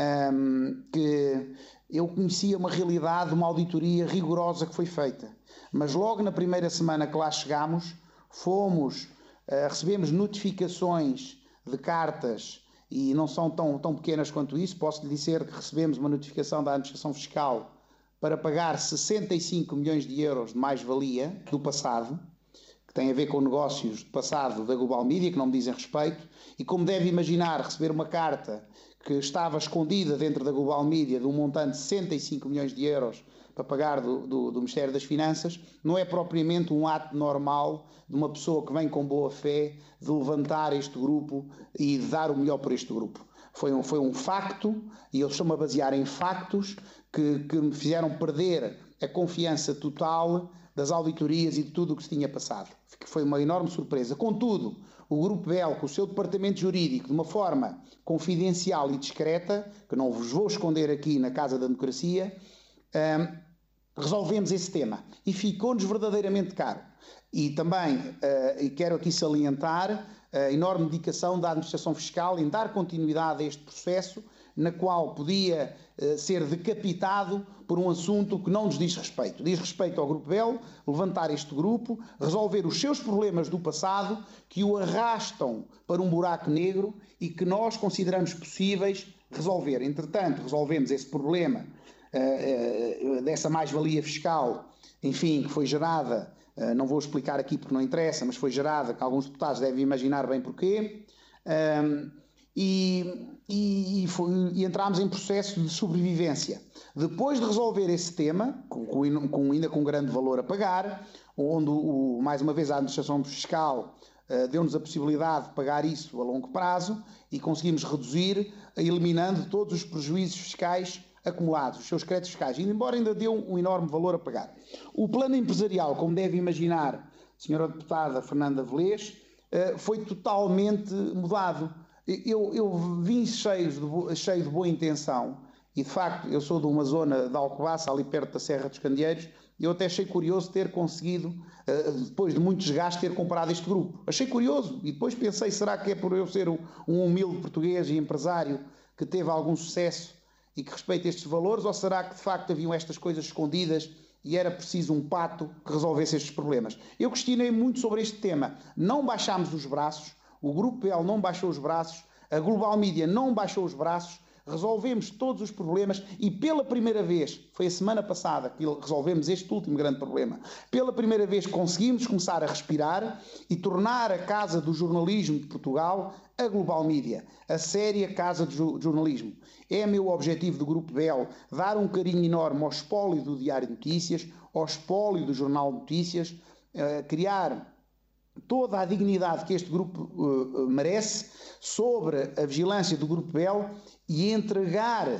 um, que eu conhecia uma realidade, uma auditoria rigorosa que foi feita, mas logo na primeira semana que lá chegámos, fomos, uh, recebemos notificações de cartas, e não são tão, tão pequenas quanto isso. Posso lhe dizer que recebemos uma notificação da Administração Fiscal para pagar sessenta e cinco milhões de euros de mais-valia do passado, que tem a ver com negócios do passado da Global Media, que não me dizem respeito, e como deve imaginar, receber uma carta que estava escondida dentro da Global Media de um montante de sessenta e cinco milhões de euros para pagar do, do, do Ministério das Finanças, não é propriamente um ato normal de uma pessoa que vem com boa fé de levantar este grupo e de dar o melhor por este grupo. Foi um, foi um facto, e eu estou-me a basear em factos, que, que me fizeram perder a confiança total das auditorias e de tudo o que se tinha passado. Que foi uma enorme surpresa. Contudo, o Grupo Bell, com o seu departamento jurídico, de uma forma confidencial e discreta, que não vos vou esconder aqui na Casa da Democracia, um, resolvemos esse tema e ficou-nos verdadeiramente caro. E também, uh, e quero aqui salientar a enorme dedicação da Administração Fiscal em dar continuidade a este processo, na qual podia uh, ser decapitado por um assunto que não nos diz respeito. Diz respeito ao Grupo Bell, levantar este grupo, resolver os seus problemas do passado, que o arrastam para um buraco negro e que nós consideramos possíveis resolver. Entretanto, resolvemos esse problema uh, uh, dessa mais-valia fiscal, enfim, que foi gerada, uh, não vou explicar aqui porque não interessa, mas foi gerada, que alguns deputados devem imaginar bem porquê, um, e, e, e, foi, e entramos em processo de sobrevivência. Depois de resolver esse tema, com, com, ainda com grande valor a pagar, onde, o, mais uma vez, a Administração Fiscal uh, deu-nos a possibilidade de pagar isso a longo prazo e conseguimos reduzir, eliminando todos os prejuízos fiscais acumulados, os seus créditos fiscais, embora ainda deu um enorme valor a pagar. O plano empresarial, como deve imaginar, senhora Deputada Fernanda Velez, uh, foi totalmente mudado. Eu, eu vim cheio de, cheio de boa intenção, e de facto eu sou de uma zona de Alcobaça, ali perto da Serra dos Candeeiros, e eu até achei curioso ter conseguido, depois de muito desgaste, ter comprado este grupo. Achei curioso, e depois pensei, será que é por eu ser um humilde português e empresário que teve algum sucesso e que respeita estes valores, ou será que de facto haviam estas coisas escondidas e era preciso um pato que resolvesse estes problemas? Eu questionei muito sobre este tema. Não baixámos os braços, o Grupo Bell não baixou os braços, a Global Media não baixou os braços, resolvemos todos os problemas e pela primeira vez, foi a semana passada que resolvemos este último grande problema, pela primeira vez conseguimos começar a respirar e tornar a Casa do Jornalismo de Portugal a Global Media, a séria Casa do Jornalismo. É meu objetivo do Grupo Bell dar um carinho enorme ao espólio do Diário de Notícias, ao espólio do Jornal de Notícias, uh, criar toda a dignidade que este grupo uh, merece sobre a vigilância do Grupo Bell e entregar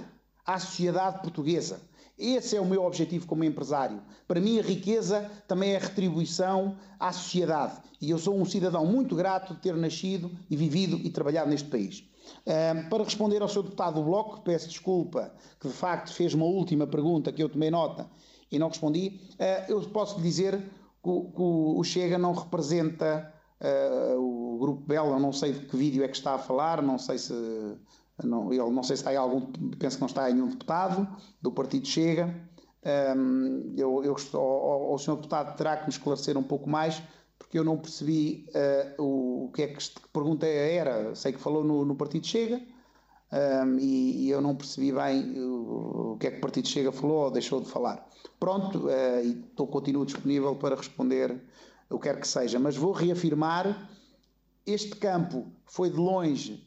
à sociedade portuguesa. Esse é o meu objetivo como empresário. Para mim, a riqueza também é retribuição à sociedade. E eu sou um cidadão muito grato de ter nascido e vivido e trabalhado neste país. Uh, para responder ao senhor deputado do Bloco, peço desculpa, que de facto fez uma última pergunta que eu tomei nota e não respondi. Uh, eu posso lhe dizer que o, que o Chega não representa uh, o Grupo Belo. Eu não sei de que vídeo é que está a falar, não sei se... Não, ele não sei se está aí algum, penso que não está aí nenhum deputado do Partido Chega. Um, eu, eu, o, o senhor deputado terá que me esclarecer um pouco mais, porque eu não percebi uh, o, o que é que, que pergunta era. Sei que falou no, no Partido Chega, um, e, e eu não percebi bem o, o que é que o Partido Chega falou ou deixou de falar. Pronto, uh, e estou, continuo disponível para responder o que quer que seja, mas vou reafirmar: este campo foi de longe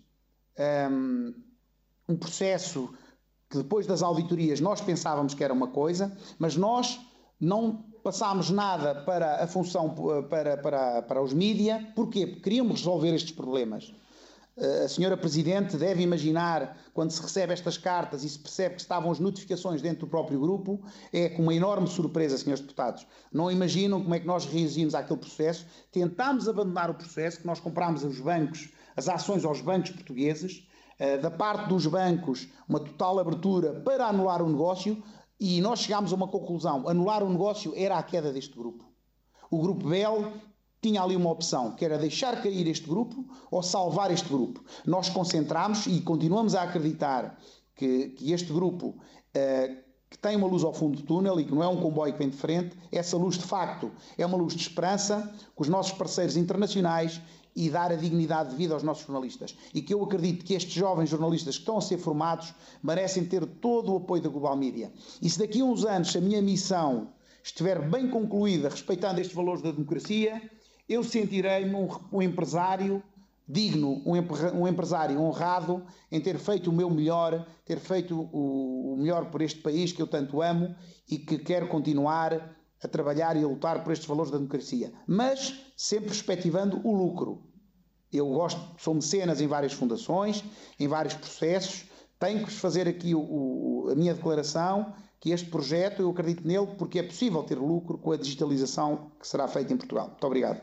Um, um processo que depois das auditorias nós pensávamos que era uma coisa, mas nós não passámos nada para a função, para, para, para os mídia. Porquê? Porque queríamos resolver estes problemas. A senhora Presidente deve imaginar, quando se recebe estas cartas e se percebe que estavam as notificações dentro do próprio grupo, é com uma enorme surpresa, senhores deputados. Não imaginam como é que nós reagimos àquele processo. Tentámos abandonar o processo, que nós comprámos os bancos, as ações aos bancos portugueses, da parte dos bancos uma total abertura para anular o negócio, e nós chegámos a uma conclusão: anular o negócio era a queda deste grupo. O Grupo Belo tinha ali uma opção, que era deixar cair este grupo ou salvar este grupo. Nós concentrámos e continuamos a acreditar que, que este grupo, uh, que tem uma luz ao fundo do túnel e que não é um comboio que vem de frente, essa luz de facto é uma luz de esperança com os nossos parceiros internacionais e dar a dignidade de vida aos nossos jornalistas. E que eu acredito que estes jovens jornalistas que estão a ser formados merecem ter todo o apoio da Global Media. E se daqui a uns anos a minha missão estiver bem concluída, respeitando estes valores da democracia, eu sentirei-me um, um empresário digno, um, um empresário honrado em ter feito o meu melhor, ter feito o, o melhor por este país que eu tanto amo e que quero continuar a trabalhar e a lutar por estes valores da democracia, mas sempre perspectivando o lucro. Eu gosto, sou mecenas em várias fundações, em vários processos, tenho que fazer aqui o, o, a minha declaração que este projeto, eu acredito nele porque é possível ter lucro com a digitalização que será feita em Portugal. Muito obrigado.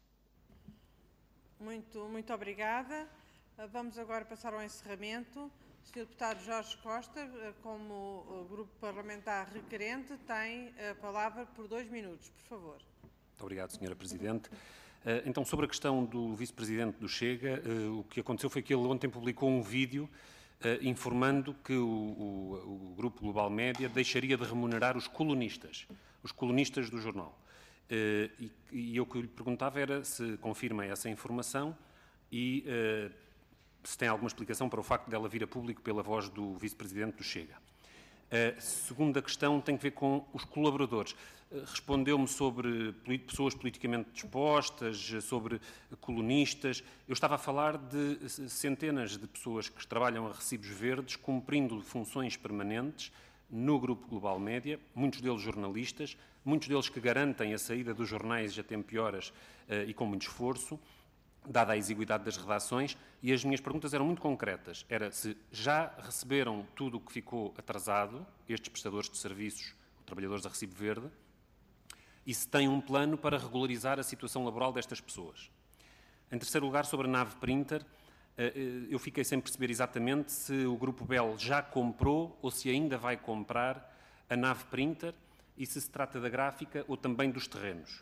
Muito, muito obrigada. Vamos agora passar ao encerramento. O senhor Deputado Jorge Costa, como grupo parlamentar requerente, tem a palavra por dois minutos, por favor. Muito obrigado, senhora Presidente. Então, sobre a questão do Vice-Presidente do Chega, o que aconteceu foi que ele ontem publicou um vídeo informando que o, o, o Grupo Global Média deixaria de remunerar os colunistas, os colunistas do jornal. E, e eu que lhe perguntava era se confirma essa informação e se tem alguma explicação para o facto dela vir a público pela voz do Vice-Presidente do Chega. A segunda questão tem a ver com os colaboradores. Respondeu-me sobre pessoas politicamente dispostas, sobre colunistas. Eu estava a falar de centenas de pessoas que trabalham a recibos verdes, cumprindo funções permanentes no Grupo Global Média, muitos deles jornalistas, muitos deles que garantem a saída dos jornais a tempo e horas e com muito esforço, dada a exiguidade das redações, e as minhas perguntas eram muito concretas. Era se já receberam tudo o que ficou atrasado, estes prestadores de serviços, trabalhadores a recibo verde, e se têm um plano para regularizar a situação laboral destas pessoas. Em terceiro lugar, sobre a nave printer, eu fiquei sem perceber exatamente se o Grupo Belo já comprou ou se ainda vai comprar a nave printer e se se trata da gráfica ou também dos terrenos.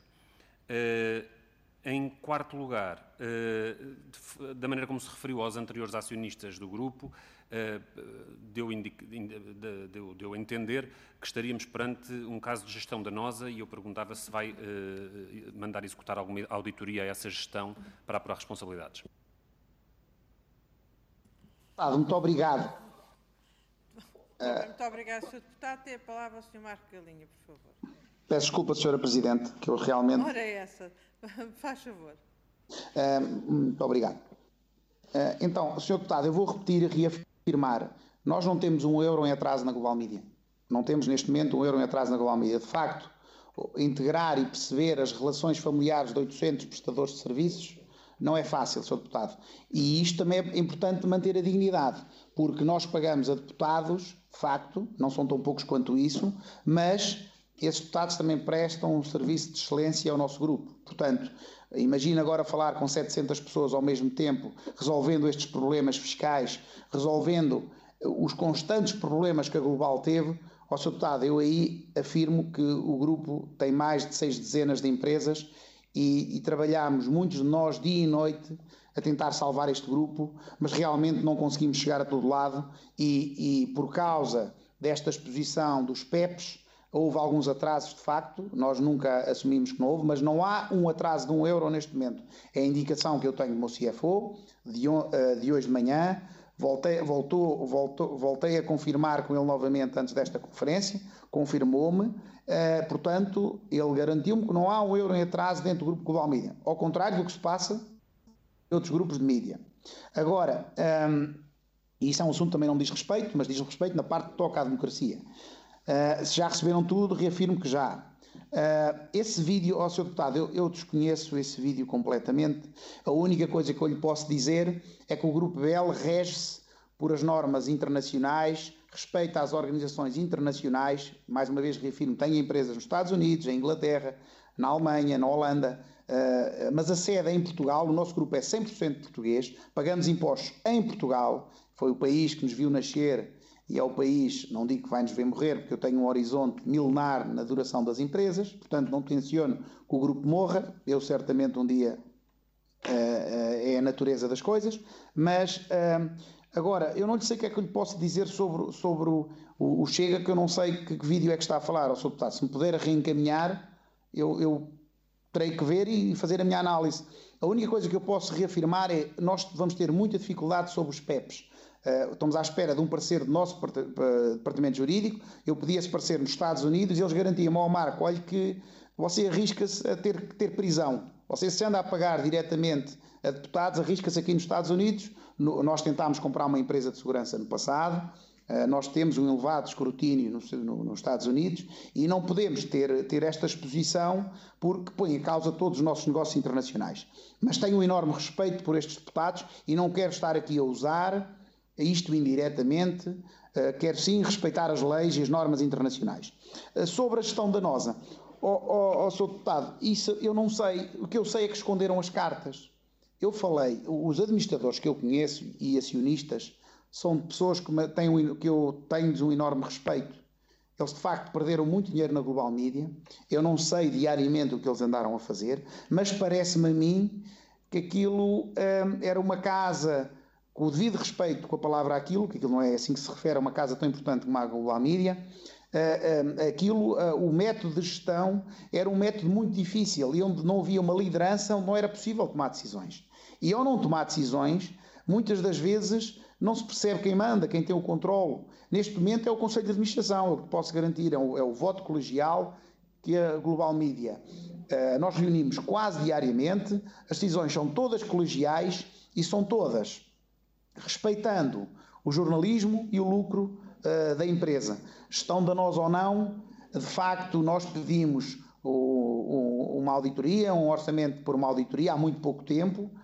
Em quarto lugar, da maneira como se referiu aos anteriores acionistas do grupo, deu, deu, deu a entender que estaríamos perante um caso de gestão danosa e eu perguntava se vai mandar executar alguma auditoria a essa gestão para apurar responsabilidades. Muito obrigado. Muito obrigado, senhor Deputado. Tem a palavra o senhor Marco Galinha, por favor. Peço desculpa, senhora Presidente, que eu realmente... Ora é essa. Faz favor. Uh, muito obrigado. Uh, então, senhor Deputado, eu vou repetir e reafirmar. Nós não temos um euro em atraso na Global Media. Não temos, neste momento, um euro em atraso na Global Media. De facto, integrar e perceber as relações familiares de oitocentos prestadores de serviços não é fácil, senhor Deputado. E isto também é importante manter a dignidade, porque nós pagamos a deputados, de facto, não são tão poucos quanto isso, mas esses deputados também prestam um serviço de excelência ao nosso grupo. Portanto, imagina agora falar com setecentas pessoas ao mesmo tempo, resolvendo estes problemas fiscais, resolvendo os constantes problemas que a Global teve. Ó, senhor Deputado, eu aí afirmo que o grupo tem mais de seis dezenas de empresas e, e trabalhamos, muitos de nós, dia e noite, a tentar salvar este grupo, mas realmente não conseguimos chegar a todo lado e, e por causa desta exposição dos P E Ps, houve alguns atrasos de facto, nós nunca assumimos que não houve, mas não há um atraso de um euro neste momento. É a indicação que eu tenho do meu C F O, de, de hoje de manhã. Voltei, voltou, voltou, voltei a confirmar com ele novamente antes desta conferência, confirmou-me, eh, portanto, ele garantiu-me que não há um euro em atraso dentro do Grupo Global Mídia, ao contrário do que se passa em outros grupos de mídia. Agora, um, e isso é um assunto que também não me diz respeito, mas diz respeito na parte que toca à democracia. Uh, se já receberam tudo, reafirmo que já. Uh, esse vídeo, ó, senhor Deputado, eu, eu desconheço esse vídeo completamente. A única coisa que eu lhe posso dizer é que o Grupo B E L rege-se por as normas internacionais, respeita as organizações internacionais, mais uma vez reafirmo, tem empresas nos Estados Unidos, em Inglaterra, na Alemanha, na Holanda, uh, mas a sede é em Portugal, o nosso grupo é cem por cento português, pagamos impostos em Portugal, foi o país que nos viu nascer e é o país, não digo que vai nos ver morrer, porque eu tenho um horizonte milenar na duração das empresas, portanto não tenciono que o grupo morra, eu certamente um dia uh, uh, é a natureza das coisas, mas uh, agora, eu não lhe sei o que é que eu lhe posso dizer sobre, sobre o, o, o Chega, que eu não sei que, que vídeo é que está a falar, ó, senhor Deputado, se me puder reencaminhar, eu, eu terei que ver e fazer a minha análise. A única coisa que eu posso reafirmar é que nós vamos ter muita dificuldade sobre os P E Ps. Uh, estamos à espera de um parecer do nosso departamento jurídico. Eu pedi esse parecer nos Estados Unidos e eles garantiam-me ao Marco, olha que você arrisca-se a ter que ter prisão. Você se anda a pagar diretamente a deputados, arrisca-se aqui nos Estados Unidos. No, nós tentámos comprar uma empresa de segurança no passado, uh, nós temos um elevado escrutínio no, no, nos Estados Unidos e não podemos ter, ter esta exposição porque põe em causa todos os nossos negócios internacionais. Mas tenho um enorme respeito por estes deputados e não quero estar aqui a usar isto indiretamente, uh, quero sim respeitar as leis e as normas internacionais. Uh, sobre a gestão danosa, ó oh, oh, oh, senhor Deputado, isso eu não sei, o que eu sei é que esconderam as cartas. Eu falei, os administradores que eu conheço e acionistas são pessoas que, me têm, que eu tenho-lhes um enorme respeito. Eles de facto perderam muito dinheiro na Global Mídia, eu não sei diariamente o que eles andaram a fazer, mas parece-me a mim que aquilo um, era uma casa, com o devido respeito com a palavra aquilo, que aquilo não é assim que se refere a uma casa tão importante como a Global Mídia, uh, uh, aquilo, uh, o método de gestão era um método muito difícil e onde não havia uma liderança, onde não era possível tomar decisões. E ao não tomar decisões, muitas das vezes não se percebe quem manda, quem tem o controle. Neste momento é o Conselho de Administração, é o que posso garantir, é o, é o voto colegial que a Global Mídia. Uh, nós reunimos quase diariamente, as decisões são todas colegiais e são todas respeitando o jornalismo e o lucro uh, da empresa. Gestão danosa ou não, de facto nós pedimos o, o, uma auditoria, um orçamento por uma auditoria há muito pouco tempo, uh,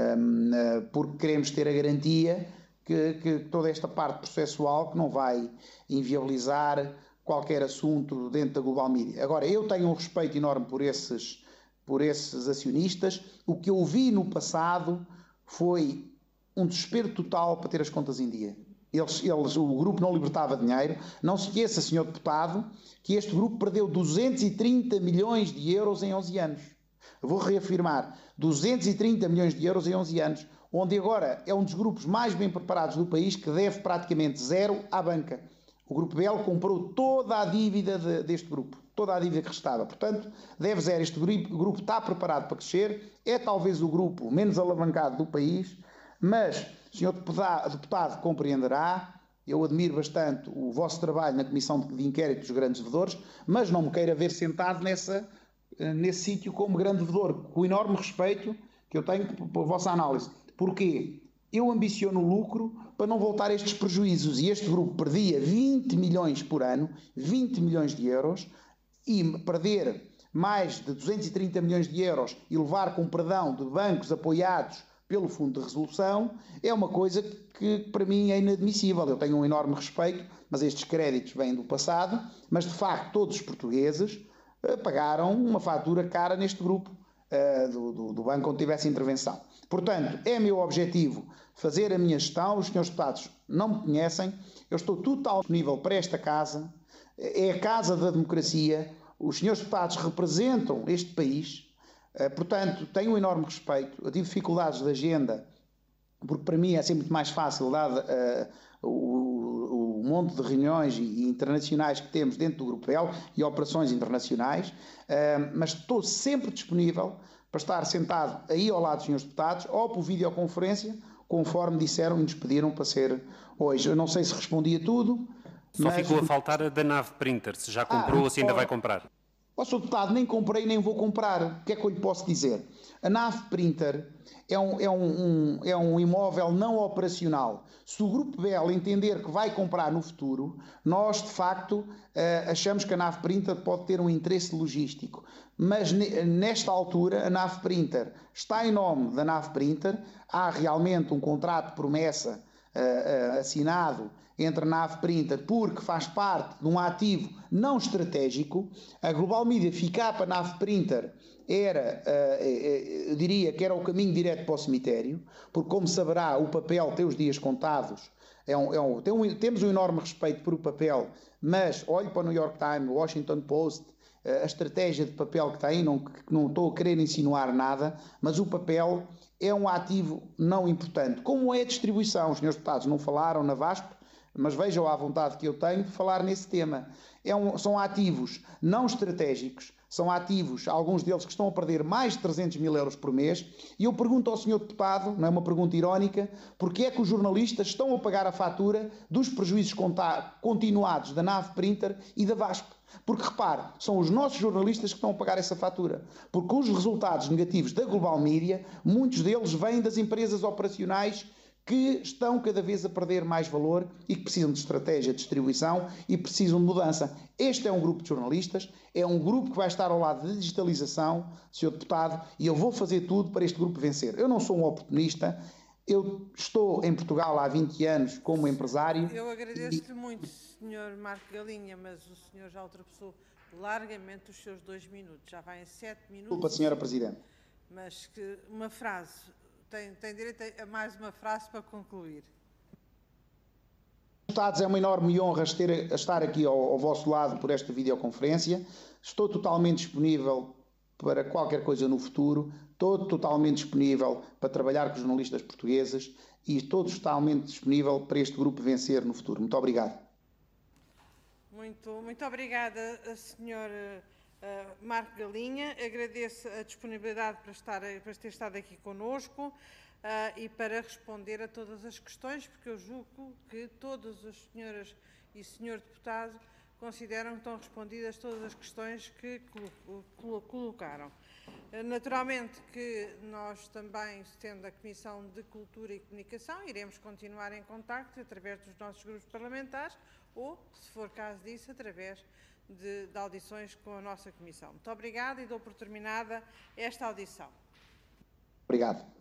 uh, porque queremos ter a garantia que, que toda esta parte processual que não vai inviabilizar qualquer assunto dentro da Global Mídia. Agora, eu tenho um respeito enorme por esses, por esses acionistas. O que eu vi no passado foi um desespero total para ter as contas em dia. Eles, eles, o grupo não libertava dinheiro. Não se esqueça, senhor Deputado, que este grupo perdeu duzentos e trinta milhões de euros em onze anos. Eu vou reafirmar, duzentos e trinta milhões de euros em onze anos, onde agora é um dos grupos mais bem preparados do país que deve praticamente zero à banca. O Grupo B E L comprou toda a dívida de, deste grupo, toda a dívida que restava. Portanto, deve zero. Este grupo, o grupo está preparado para crescer, é talvez o grupo menos alavancado do país. Mas, senhor deputado, deputado compreenderá, eu admiro bastante o vosso trabalho na Comissão de Inquérito dos Grandes Devedores, mas não me queira ver sentado nessa, nesse sítio como grande devedor, com o enorme respeito que eu tenho pela vossa análise. Porquê? Eu ambiciono o lucro para não voltar a estes prejuízos e este grupo perdia vinte milhões por ano, vinte milhões de euros, e perder mais de duzentos e trinta milhões de euros e levar com perdão de bancos apoiados pelo Fundo de Resolução, é uma coisa que para mim é inadmissível. Eu tenho um enorme respeito, mas estes créditos vêm do passado, mas de facto todos os portugueses pagaram uma fatura cara neste grupo uh, do, do, do banco onde tivesse intervenção. Portanto, é meu objetivo fazer a minha gestão. Os senhores deputados não me conhecem, eu estou totalmente disponível para esta casa, é a casa da democracia, os senhores deputados representam este país, uh, portanto, tenho um enorme respeito. Eu tive dificuldades de agenda, porque para mim é sempre muito mais fácil, dado uh, o, o monte de reuniões e internacionais que temos dentro do Grupo B E L e operações internacionais, uh, mas estou sempre disponível para estar sentado aí ao lado dos senhores deputados ou por videoconferência, conforme disseram e nos pediram para ser hoje. Eu não sei se respondi a tudo. Só mas... ficou a faltar a da nave printer, se já comprou ah, ou se ainda vai comprar. Ó, senhor deputado, nem comprei nem vou comprar. O que é que eu lhe posso dizer? A nave printer é um, é um, um, é um imóvel não operacional. Se o Grupo B E L entender que vai comprar no futuro, nós, de facto, uh, achamos que a nave printer pode ter um interesse logístico. Mas, nesta altura, a nave printer está em nome da nave printer. Há realmente um contrato de promessa uh, uh, assinado entre a nave printer, porque faz parte de um ativo não estratégico. A Global Media ficar para a nave printer era, eu diria que era o caminho direto para o cemitério, porque, como saberá, o papel tem os dias contados. É um, é um, tem um, temos um enorme respeito por o papel, mas olhe para o New York Times, o Washington Post, a estratégia de papel que está aí, não, não estou a querer insinuar nada, mas o papel é um ativo não importante. Como é a distribuição? Os senhores deputados não falaram na VASP, mas vejam à vontade que eu tenho de falar nesse tema. É um, são ativos não estratégicos, são ativos, alguns deles que estão a perder mais de trezentos mil euros por mês, e eu pergunto ao senhor deputado, não é uma pergunta irónica, porque é que os jornalistas estão a pagar a fatura dos prejuízos continuados da nave printer e da VASP? Porque, repare, são os nossos jornalistas que estão a pagar essa fatura. Porque os resultados negativos da Global Media, muitos deles vêm das empresas operacionais que estão cada vez a perder mais valor e que precisam de estratégia de distribuição e precisam de mudança. Este é um grupo de jornalistas, é um grupo que vai estar ao lado da digitalização, senhor deputado, e eu vou fazer tudo para este grupo vencer. Eu não sou um oportunista, eu estou em Portugal há vinte anos como empresário. Eu agradeço-lhe e... muito, senhor Marco Galinha, mas o senhor já ultrapassou largamente os seus dois minutos, já vai em sete minutos. Desculpa, senhora Presidente. Mas que uma frase... Tem, tem direito a mais uma frase para concluir. Deputados, é uma enorme honra estar aqui ao, ao vosso lado por esta videoconferência. Estou totalmente disponível para qualquer coisa no futuro. Estou totalmente disponível para trabalhar com os jornalistas portugueses e estou totalmente disponível para este grupo vencer no futuro. Muito obrigado. Muito, muito obrigada, senhor Uh, Marco Galinha. Agradeço a disponibilidade para, estar, para ter estado aqui connosco uh, e para responder a todas as questões, porque eu julgo que todas as senhoras e senhor deputado consideram que estão respondidas todas as questões que colo colocaram. Uh, naturalmente que nós também, tendo a Comissão de Cultura e Comunicação, iremos continuar em contacto através dos nossos grupos parlamentares ou, se for caso disso, através De, de audições com a nossa Comissão. Muito obrigada e dou por terminada esta audição. Obrigado.